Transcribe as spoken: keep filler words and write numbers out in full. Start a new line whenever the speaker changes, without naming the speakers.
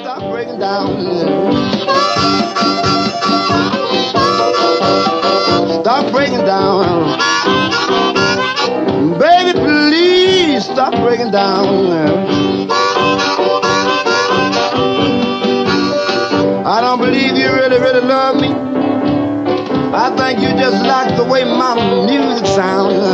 stop breaking down. Stop breaking down. Baby, please stop breaking down. I don't believe you really, really love me. I think you just like the way my music sounds.